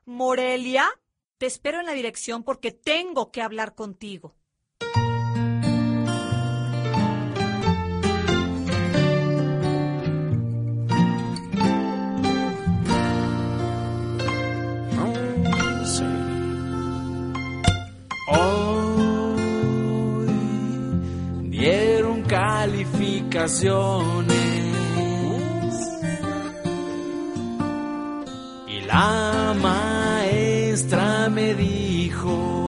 Morelia, te espero en la dirección porque tengo que hablar contigo. Hoy dieron calificaciones y la maestra me dijo: